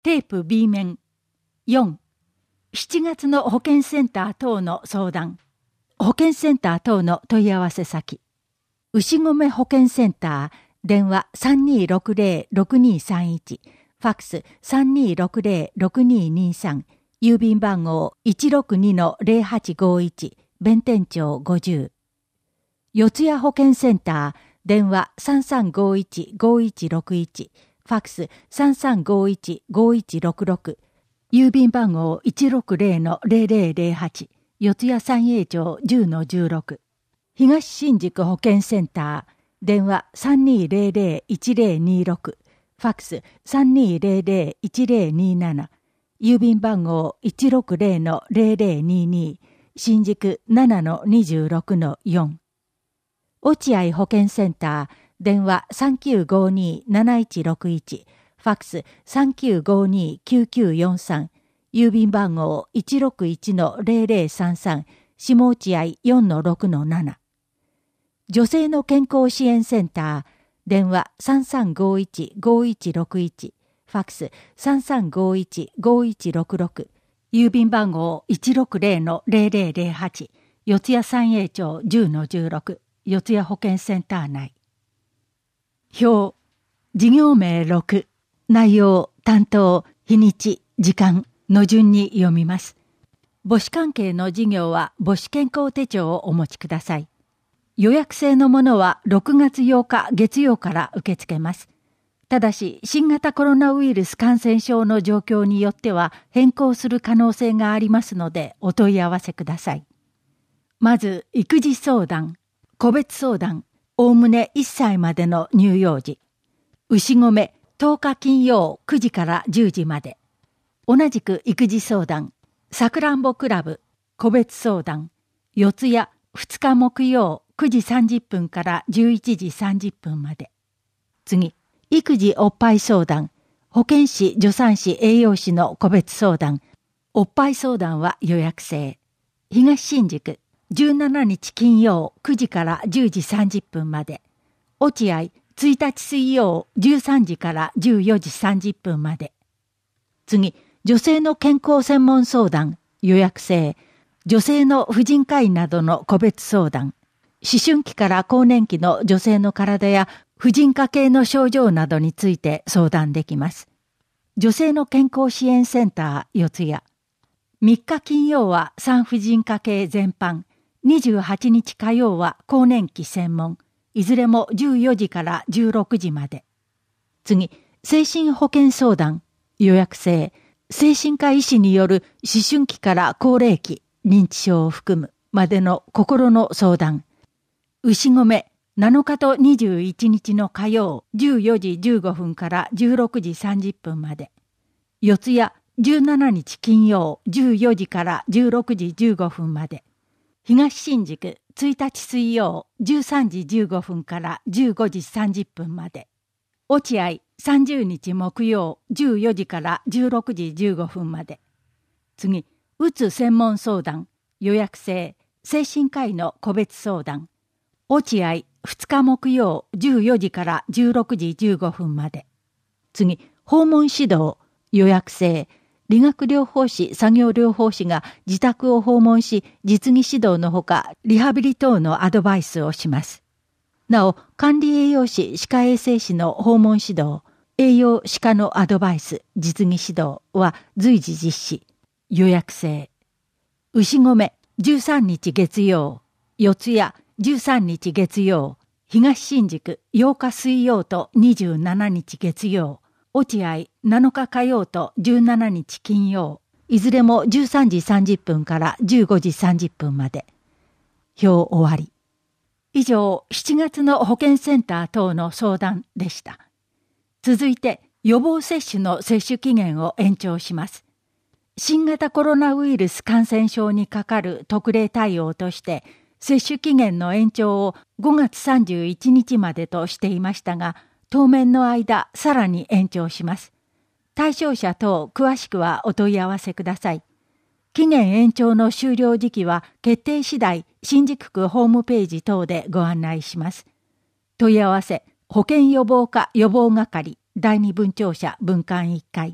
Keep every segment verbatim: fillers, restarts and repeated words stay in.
テープ B 面。よん、しちがつの保健センター等の相談。保健センター等の問い合わせ先。牛込保健センター、電話 さんにーろくぜろろくにーさんいち、ファックス さんにーろくぜろくにーにーさん、郵便番号 いちろくにのぜろはちごいち、弁天町ごじゅう。四谷保健センター、電話 さんさんごいちごいちろくいち、ファックス さんさんごいちごいちろくろく、郵便番号 いちろくぜろのぜろぜろぜろはち、四谷三栄町 じゅうのじゅうろく。東新宿保健センター、電話 さんにーぜろぜろいちぜろにーろく、ファックス さんにーぜろぜろいちぜろにーなな、郵便番号 いちろくぜろのぜろぜろにーにー、新宿 ななのにじゅうろくのよん。落合保健センター、電話 さんきゅうごにーなないちろくいち、ファックス さんきゅうごにーきゅうきゅうよんさん、郵便番号 いちろくいちのぜろぜろさんさん、下落合 よんのろくのなな。女性の健康支援センター、電話 さんさんごいちごいちろくいち、ファックス さんさんごいちごいちろくろく、郵便番号 いちろくぜろのぜろぜろぜろはち、四谷三栄町 じゅうのじゅうろく、四谷保健センター内。表、事業名ろく、内容、担当、日にち、時間の順に読みます。母子関係の事業は母子健康手帳をお持ちください。予約制のものはろくがつようか月曜から受け付けます。ただし、新型コロナウイルス感染症の状況によっては変更する可能性がありますのでお問い合わせください。まず、育児相談、個別相談、おおむねいっさいまでの乳幼児。牛込、とおか金曜くじからじゅうじまで。同じく育児相談、さくらんぼクラブ、個別相談、四谷ふつか木曜くじさんじゅっぷんからじゅういちじさんじゅっぷんまで。次、育児おっぱい相談、保健師、助産師、栄養士の個別相談、おっぱい相談は予約制。東新宿、じゅうしちにち金曜くじからじゅうじさんじゅっぷんまで。落合、ついたち水曜じゅうさんじからじゅうよじさんじゅっぷんまで。次、女性の健康専門相談、予約制。女性の婦人科医などの個別相談。思春期から更年期の女性の体や婦人科系の症状などについて相談できます。女性の健康支援センター四谷。みっか金曜は産婦人科系全般。にじゅうはちにち火曜は更年期専門。いずれもじゅうよじからじゅうろくじまで。次、精神保健相談、予約制。精神科医師による思春期から高齢期、認知症を含むまでの心の相談。牛込、なのかとにじゅういちにちの火曜じゅうよじじゅうごふんからじゅうろくじさんじゅっぷんまで。四谷じゅうしちにち金曜じゅうよじからじゅうろくじじゅうごふんまで。東新宿ついたち水曜じゅうさんじじゅうごふんからじゅうごじさんじゅっぷんまで。落合さんじゅうにち木曜じゅうよじからじゅうろくじじゅうごふんまで。次、うつ専門相談、予約制、精神科医の個別相談。落合ふつか木曜じゅうよじからじゅうろくじじゅうごふんまで。次、訪問指導、予約制、理学療法士、作業療法士が自宅を訪問し、実技指導のほか、リハビリ等のアドバイスをします。なお、管理栄養士、歯科衛生士の訪問指導、栄養歯科のアドバイス、実技指導は随時実施、予約制。牛込、じゅうさんにち月曜、四谷、じゅうさんにち月曜、東新宿、ようか水曜とにじゅうしちにち月曜、落合なのか火曜とじゅうしちにち金曜、いずれもじゅうさんじさんじゅっぷんからじゅうごじさんじゅっぷんまで。表終わり。以上、しちがつの保健センター等の相談でした。続いて、予防接種の接種期限を延長します。新型コロナウイルス感染症にかかる特例対応として、接種期限の延長をごがつさんじゅういちにちまでとしていましたが、当面の間、さらに延長します。対象者等、詳しくはお問い合わせください。期限延長の終了時期は決定次第、新宿区ホームページ等でご案内します。問い合わせ、保健予防課予防係、第二分庁舎分館いっかい、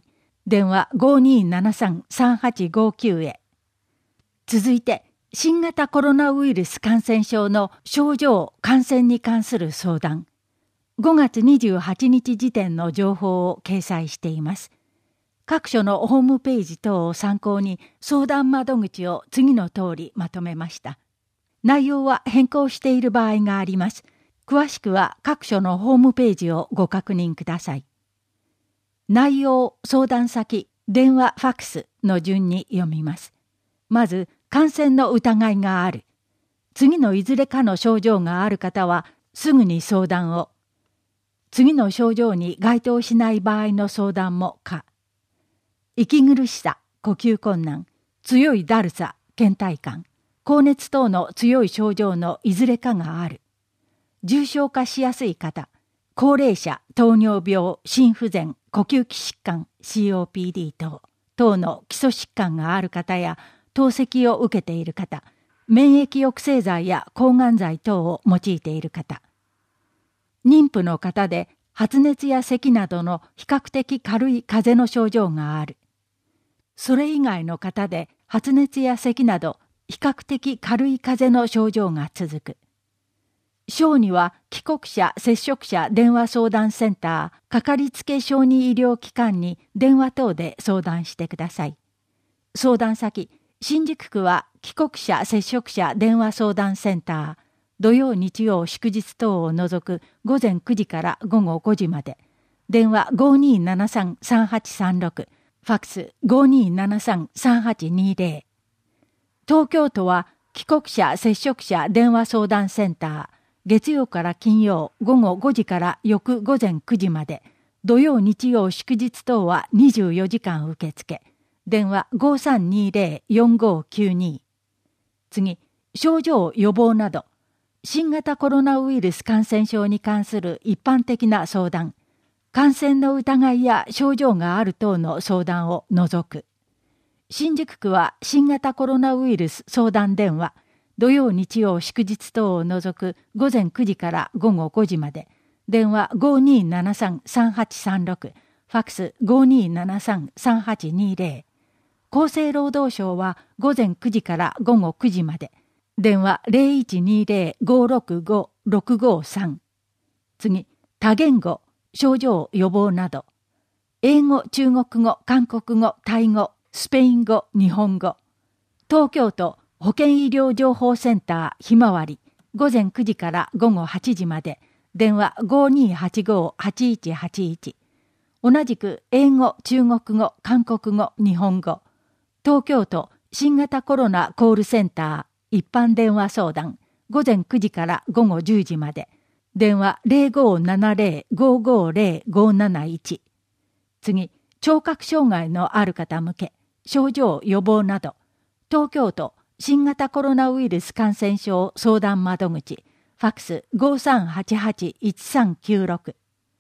電話 ごーにーななさんさんはちごきゅう へ。続いて、新型コロナウイルス感染症の症状・感染に関する相談。ごがつにじゅうはちにち時点の情報を掲載しています。各所のホームページ等を参考に相談窓口を次の通りまとめました。内容は変更している場合があります。詳しくは各所のホームページをご確認ください。内容、相談先、電話、ファックスの順に読みます。まず、感染の疑いがある。次のいずれかの症状がある方はすぐに相談を。次の症状に該当しない場合の相談も可。息苦しさ、呼吸困難、強いだるさ、倦怠感、高熱等の強い症状のいずれかがある。重症化しやすい方、高齢者、糖尿病、心不全、呼吸器疾患、シーオーピーディー 等、等の基礎疾患がある方や、透析を受けている方、免疫抑制剤や抗がん剤等を用いている方、妊婦の方で発熱や咳などの比較的軽い風邪の症状がある。それ以外の方で発熱や咳など比較的軽い風邪の症状が続く。小児は帰国者接触者電話相談センターかかりつけ小児医療機関に電話等で相談してください。相談先、新宿区は帰国者接触者電話相談センター、土曜日曜祝日等を除く午前くじから午後ごじまで、電話 ごーにーななさんさんはちさんろく、ファックス ごーにーななさんさんはちにーぜろ。東京都は帰国者接触者電話相談センター、月曜から金曜午後ごじから翌午前くじまで、土曜日曜祝日等はにじゅうよじかん受付、電話 ごーさんにーぜろ よんごーきゅうに。次、症状予防など、新型コロナウイルス感染症に関する一般的な相談、感染の疑いや症状がある等の相談を除く。新宿区は新型コロナウイルス相談電話、土曜日曜祝日等を除く午前くじから午後ごじまで、電話 ごーにーななさんさんはちさんろく、ファックス ごーにーななさんさんはちにーぜろ。厚生労働省は午前くじから午後くじまで、電話 ゼロいちにーぜろ ごーろくご ろくごーさん。次、多言語、症状予防など、英語、中国語、韓国語、タイ語、スペイン語、日本語。東京都保健医療情報センターひまわり、午前くじから午後はちじまで、電話 ごーにーはちごーはちいちはちいち。同じく英語、中国語、韓国語、日本語。東京都新型コロナコールセンター一般電話相談、午前くじから午後じゅうじまで、電話 ゼロごーななぜろ ごーごーぜろ ごーなないち。次、聴覚障害のある方向け、症状予防など、東京都新型コロナウイルス感染症相談窓口、ファックス ごーさんはちはちいちさんきゅうろく。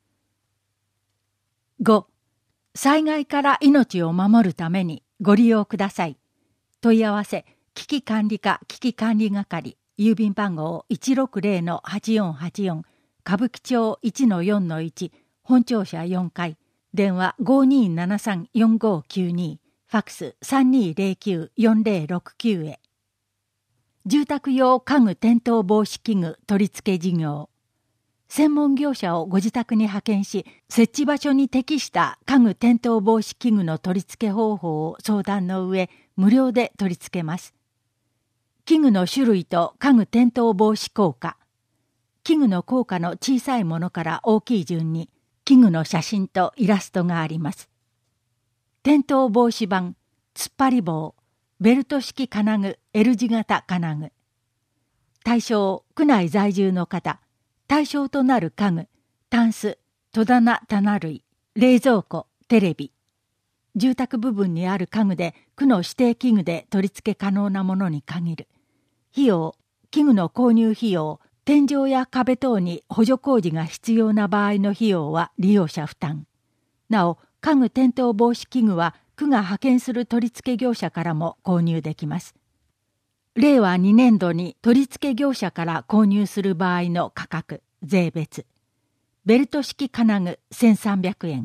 ご. 災害から命を守るためにご利用ください。問い合わせ、危機管理課危機管理係、郵便番号 いちろくぜろ はちよんはちよん、歌舞伎町 いちのよんのいち、本庁舎よんかい、電話 ごーにーななさんよんごーきゅうに、ファックス さんにーぜろきゅう よんぜろろくきゅう へ。住宅用家具転倒防止器具取り付け事業。専門業者をご自宅に派遣し、設置場所に適した家具転倒防止器具の取り付け方法を相談の上、無料で取り付けます。器具の種類と家具転倒防止効果。器具の効果の小さいものから大きい順に、器具の写真とイラストがあります。転倒防止板、突っ張り棒、ベルト式金具、L 字型金具。対象、区内在住の方。対象となる家具、タンス、戸棚棚類、冷蔵庫、テレビ。住宅部分にある家具で区の指定器具で取り付け可能なものに限る。費用、器具の購入費用、天井や壁等に補助工事が必要な場合の費用は利用者負担。なお、家具転倒防止器具は区が派遣する取り付け業者からも購入できます。れいわにねんどに取り付け業者から購入する場合の価格、税別。ベルト式金具せんさんびゃくえん、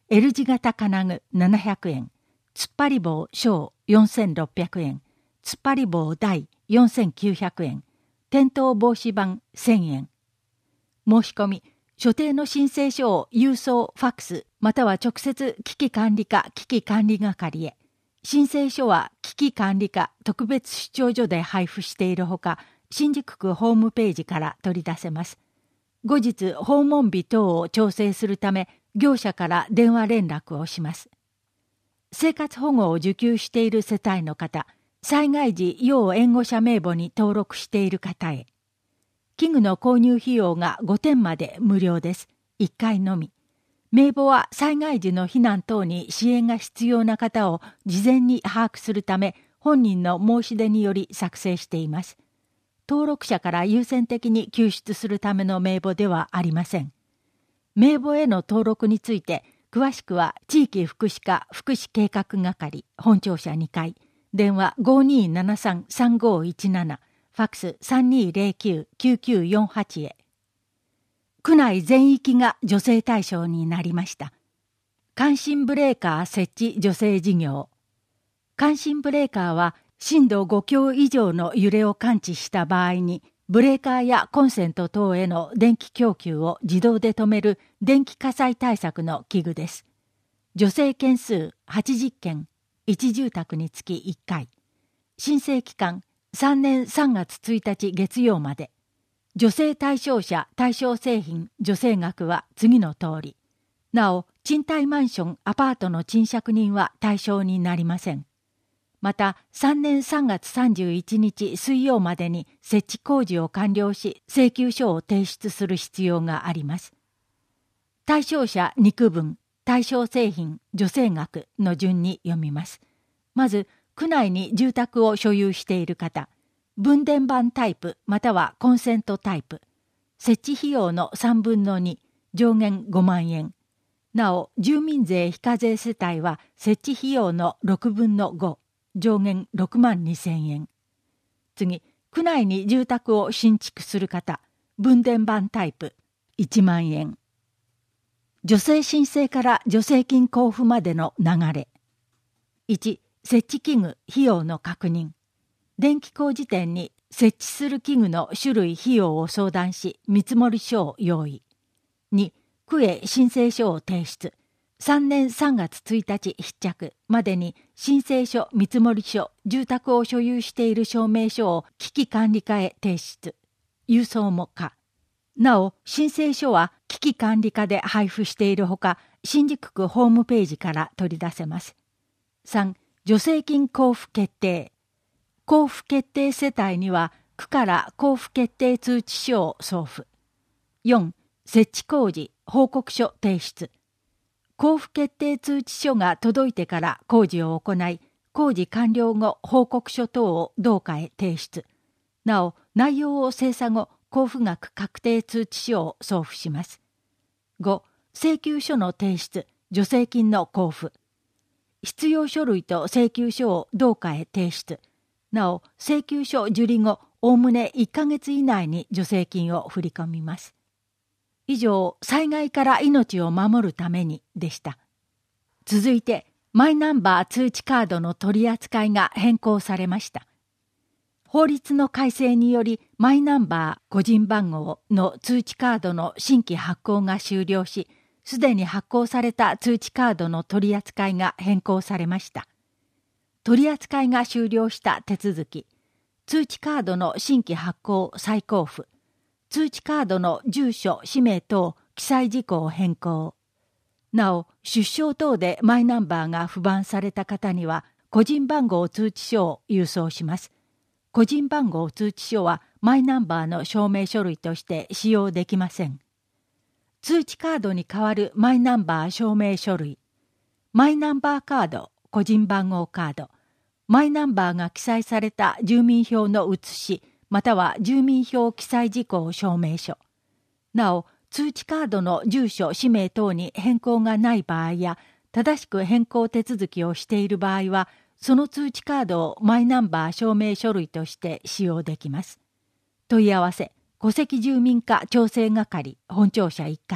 L 字型金具ななひゃくえん、突っ張り棒小よんせんろっぴゃくえん、突っ張り棒大よんせんきゅうひゃくえん、転倒防止板せんえん。申し込み、所定の申請書を郵送、ファックス、または直接危機管理課危機管理係へ。申請書は危機管理課特別出張所で配布しているほか、新宿区ホームページから取り出せます。後日、訪問日等を調整するため、業者から電話連絡をします。生活保護を受給している世帯の方、災害時要援護者名簿に登録している方へ。器具の購入費用がごてんまで無料です。いっかいのみ。名簿は災害時の避難等に支援が必要な方を事前に把握するため、本人の申し出により作成しています。登録者から優先的に救出するための名簿ではありません。名簿への登録について、詳しくは地域福祉課福祉計画係本庁舎にかい、電話 ごーにーななさんさんごーいちなな、ファックス さんにーぜろきゅうきゅうきゅうよんはち へ。区内全域が助成対象になりました。感震ブレーカー設置助成事業。感震ブレーカーは震度ごきょう以上の揺れを感知した場合に、ブレーカーやコンセント等への電気供給を自動で止める電気火災対策の器具です。助成件数はちじゅっけん、いち住宅につきいっかい。申請期間さんねんさんがつついたち月曜まで。助成対象者対象製品助成額は次の通り。なお、賃貸マンションアパートの賃借人は対象になりません。また、さんねんさんがつさんじゅういちにち水曜までに設置工事を完了し、請求書を提出する必要があります。対象者にくぶん、対象製品助成額の順に読みます。まず、区内に住宅を所有している方、分電盤タイプまたはコンセントタイプ、設置費用のさんぶんのに、上限ごまんえん。なお、住民税非課税世帯は設置費用のろくぶんのご、上限ろくまんにせんえん。次、区内に住宅を新築する方、分電盤タイプ、いちまんえん。助成申請から助成金交付までの流れ。いち、設置器具、費用の確認。電気工事店に設置する器具の種類、費用を相談し、見積書を用意。に、区へ申請書を提出。さんねんさんがつついたち必着までに申請書、見積書、住宅を所有している証明書を危機管理課へ提出。郵送も可。なお、申請書は危機管理課で配布しているほか、新宿区ホームページから取り出せます。さん、助成金交付決定。交付決定世帯には、区から交付決定通知書を送付。よん、設置工事、報告書提出。交付決定通知書が届いてから工事を行い、工事完了後報告書等を同課へ提出。なお、内容を精査後、交付額確定通知書を送付します。ご、請求書の提出、助成金の交付。必要書類と請求書を同課へ提出。なお、請求書受理後、おおむねいっかげつ以内に助成金を振り込みます。以上、災害から命を守るためにでした。続いて、マイナンバー通知カードの取り扱いが変更されました。法律の改正により、マイナンバー個人番号の通知カードの新規発行が終了し、すでに発行された通知カードの取り扱いが変更されました。取り扱いが終了した手続き、通知カードの新規発行再交付、通知カードの住所、氏名等記載事項変更。なお、出生等でマイナンバーが不番された方には、個人番号通知書を郵送します。個人番号通知書はマイナンバーの証明書類として使用できません。通知カードに代わるマイナンバー証明書類、マイナンバーカード、個人番号カード、マイナンバーが記載された住民票の写し、または住民票記載事項証明書。なお、通知カードの住所、氏名等に変更がない場合や、正しく変更手続きをしている場合は、その通知カードをマイナンバー証明書類として使用できます。問い合わせ、戸籍住民課調整係、本庁舎いっかい、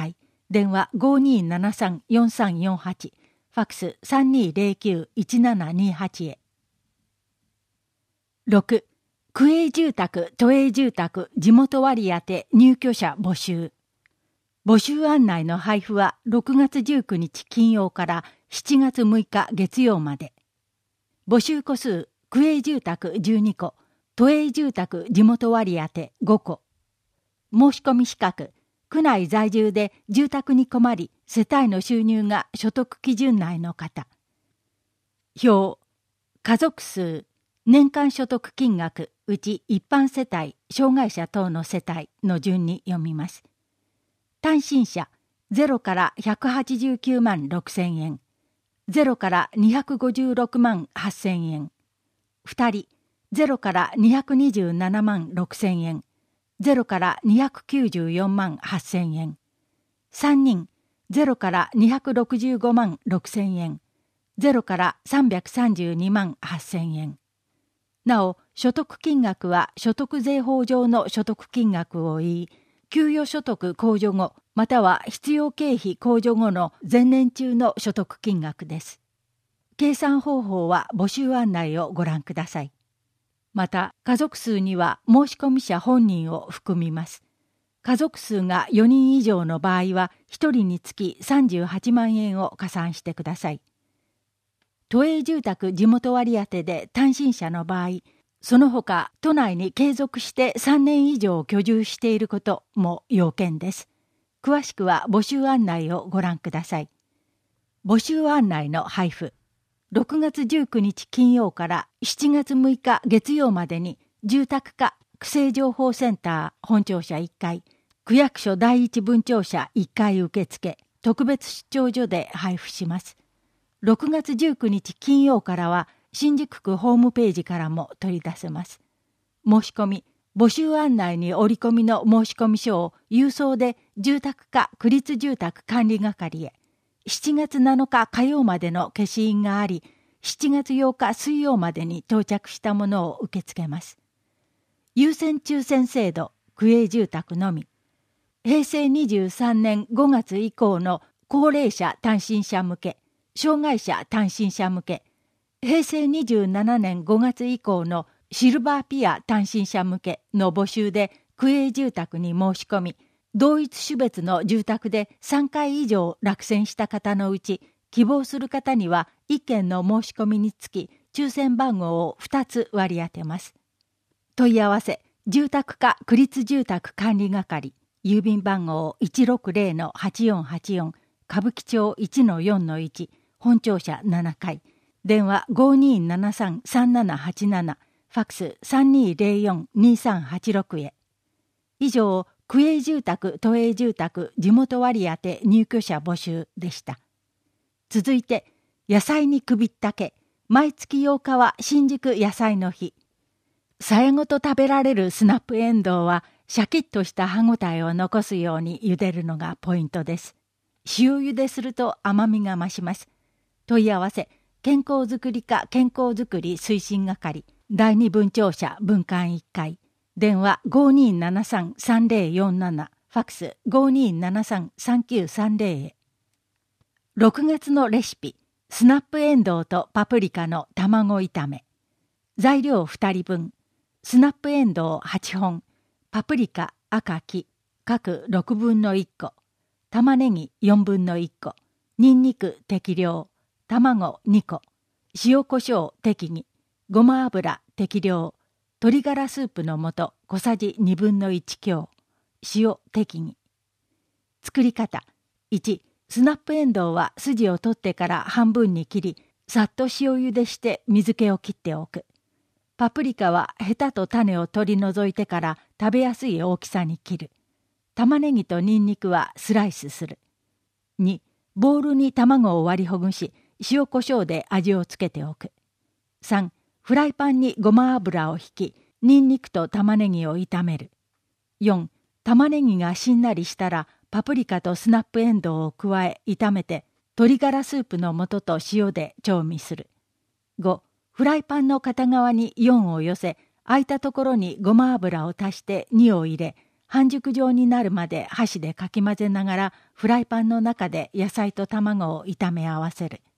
電話 ごーにーななさんよんさんよんはち、ファックス さんにーぜろきゅういちななにはち へ。ろく. 区営住宅、都営住宅、地元割当て入居者募集。募集案内の配布はろくがつじゅうくにち金曜からしちがつむいか月曜まで。募集戸数、区営住宅じゅうにこ、都営住宅地元割当てごこ。申し込み資格、区内在住で住宅に困り、世帯の収入が所得基準内の方。表、家族数、年間所得金額、うち一般世帯、障害者等の世帯の順に読みます。単身者、ゼロからひゃくはちじゅうきゅうまんろくせんえん。ゼロからにひゃくごじゅうろくまんはっせんえん。ふたり、ゼロからにひゃくにじゅうななまんろくせんえん。ゼロからにひゃくきゅうじゅうよんまんはっせんえん。さんにん、ゼロからにひゃくろくじゅうごまんろくせんえん。ゼロからさんびゃくさんじゅうにまんはっせんえん。なお、所得金額は所得税法上の所得金額を言い、給与所得控除後、または必要経費控除後の前年中の所得金額です。計算方法は募集案内をご覧ください。また、家族数には申し込み者本人を含みます。家族数がよにん以上の場合は、ひとりにつきさんじゅうはちまんえんを加算してください。都営住宅地元割当で単身者の場合、その他都内に継続してさんねん以上居住していることも要件です。詳しくは募集案内をご覧ください。募集案内の配布。ろくがつじゅうくにち金曜からしちがつむいか月曜までに住宅課区政情報センター本庁舎いっかい、区役所第一分庁舎いっかい受付、特別出張所で配布します。ろくがつじゅうくにち金曜からは新宿区ホームページからも取り出せます。申し込み、募集案内に折り込みの申込書を郵送で住宅課区立住宅管理係へ、しちがつなのか火曜までの消印があり、しちがつようか水曜までに到着したものを受け付けます。優先抽選制度、区営住宅のみ。へいせいにじゅうさんねんごがつ以降の高齢者単身者向け、障害者単身者向け、へいせいにじゅうななねんごがつ以降のシルバーピア単身者向けの募集で区営住宅に申し込み、同一種別の住宅でさんかい以上落選した方のうち、希望する方にはいっけんの申し込みにつき、抽選番号をふたつ割り当てます。問い合わせ、住宅課区立住宅管理係、郵便番号 いちろくぜろのはちよんはちよん、歌舞伎町 いちのよんのいち、本庁舎ななかい、電話 ごーにーななさんさんななはちなな、ファックス さんにーぜろよんにさんはちろく へ。以上、区営住宅、都営住宅、地元割当入居者募集でした。続いて、野菜に首ったけ、毎月ようかは新宿野菜の日。さやごと食べられるスナップエンドウは、シャキッとした歯ごたえを残すように茹でるのがポイントです。塩茹ですると甘みが増します。問い合わせ、健康づくり課健康づくり推進係、第二分庁舎分館いっかい、電話 ごーにーななさんさんぜろよんなな、ファックス ごーにーななさんさんきゅうさんぜろ へ。ろくがつのレシピ、スナップエンドウとパプリカの卵炒め。材料ふたりぶん、スナップエンドウはっぽん、パプリカ赤黄、各ろくぶんのいっこ、玉ねぎよんぶんのいっこ、にんにく適量、卵にこ、塩コショウ適宜、ごま油適量、鶏ガラスープの素小さじにぶんのいち強、塩適宜。作り方。いち、スナップエンドウは筋を取ってから半分に切り、さっと塩茹でして水気を切っておく。パプリカはヘタと種を取り除いてから食べやすい大きさに切る。玉ねぎとニンニクはスライスする。に、ボウルに卵を割りほぐし、塩コショウで味をつけておく。さん、フライパンにごま油をひき、ニンニクと玉ねぎを炒める。よん、玉ねぎがしんなりしたら、パプリカとスナップエンドウを加え炒めて、鶏ガラスープの素と塩で調味する。ご、フライパンの片側によんを寄せ、空いたところにごま油を足してにを入れ、 半熟状になるまで箸でかき混ぜながらフライパンの中で野菜と卵を炒め合わせる。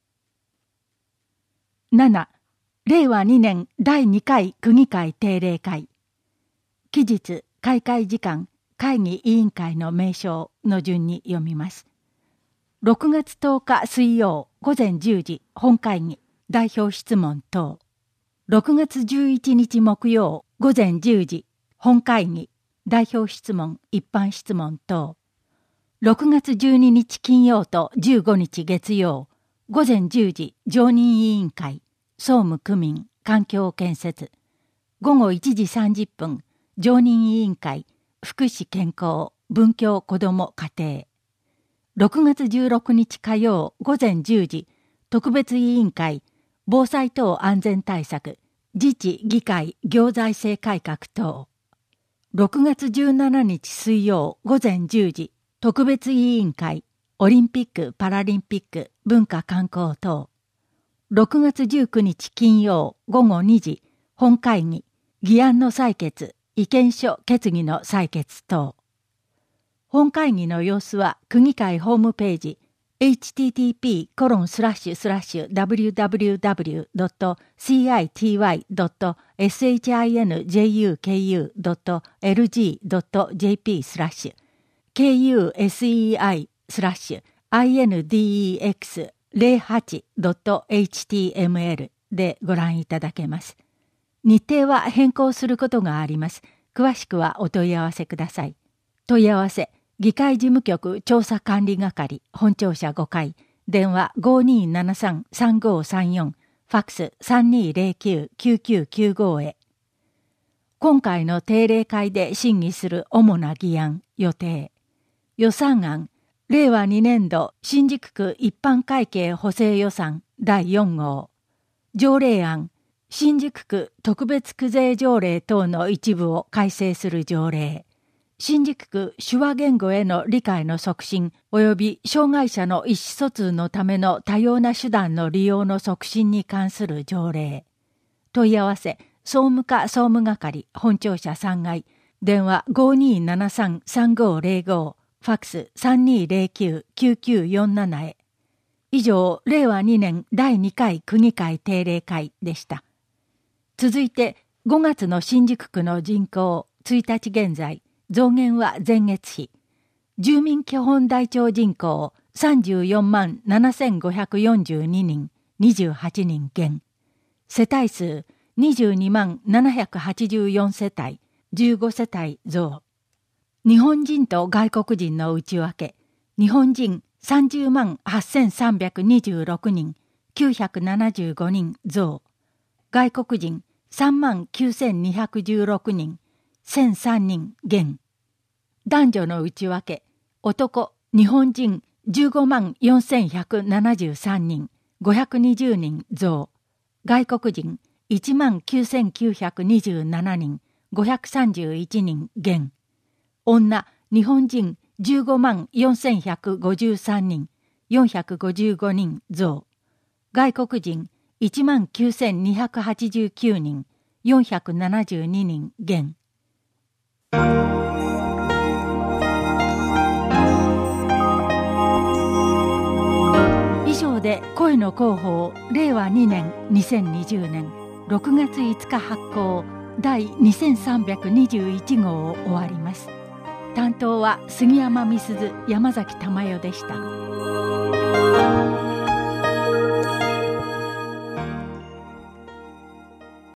なな. れいわにねんだいにかい区議会定例会。期日、開会時間、会議委員会の名称の順に読みます。ろくがつとおか水曜午前じゅうじ本会議代表質問等。ろくがつじゅういちにち木曜午前じゅうじ本会議代表質問一般質問等。ろくがつじゅうににち金曜とじゅうごにち月曜午前じゅうじ常任委員会総務区民環境建設。午後いちじさんじゅっぷん常任委員会福祉健康文教子ども家庭。ろくがつじゅうろくにち火曜午前じゅうじ特別委員会防災等安全対策自治議会行財政改革等。ろくがつじゅうしちにち水曜午前じゅうじ特別委員会オリンピック・パラリンピック文化観光等。ろくがつじゅうくにち金曜午後にじ本会議議案の採決意見書決議の採決等。本会議の様子は区議会ホームページ エイチティーティーピーコロンスラッシュスラッシュダブリューダブリューダブリュードットシーアイティーワイドットエスエイチアイエヌジェイユーケーユードットエルジードットジェーピースラッシュ ケーユーエスイーアイスラッシュアイエヌディーイーエックスゼロはちドットエイチティーエムエル でご覧いただけます。日程は変更することがあります。詳しくはお問い合わせください。問い合わせ議会事務局調査管理係本庁舎ごかい電話 ごにーななさんさんごーさんよん ファックス さんにーぜろきゅう きゅうきゅうきゅうご へ。今回の定例会で審議する主な議案予定。予算案れいわにねんど新宿区一般会計補正予算だいよん号。条例案新宿区特別区税条例等の一部を改正する条例。新宿区手話言語への理解の促進及び障害者の意思疎通のための多様な手段の利用の促進に関する条例。問い合わせ総務課総務係本庁舎さんがい電話 ごにーななさんさんごーぜろご ファックス さんにーぜろきゅう きゅうきゅうよんなな へ。以上、れいわにねんだいにかい区議会定例会でした。続いてごがつの新宿区の人口ついたち現在増減は前月比。住民基本台帳人口さんじゅうよんまんななせんごひゃくよんじゅうににん、にじゅうはちにん減。世帯数にじゅうにまんななひゃくはちじゅうよんせたい、じゅうごせたい増。日本人と外国人の内訳。日本人さんじゅうまんはっせんさんびゃくにじゅうろくにん、きゅうひゃくななじゅうごにん増。外国人さんまんきゅうせんにひゃくじゅうろくにん、せんさんにん減。男女の内訳。男、日本人じゅうごまんよんせんひゃくななじゅうさんにん、ごひゃくにじゅうにん増。外国人いちまんきゅうせんきゅうひゃくにじゅうななにん、ごひゃくさんじゅういちにん減。女、日本人じゅうごまんよんせんひゃくごじゅうさんにん、よんひゃくごじゅうごにん増。外国人いちまんきゅうせんにひゃくはちじゅうきゅうにん、よんひゃくななじゅうににん減。以上で声の広報れいわにねんにせんにじゅうねんろくがついつか発行第にせんさんびゃくにじゅういち号を終わります。担当は杉山美鈴、山崎珠代でした。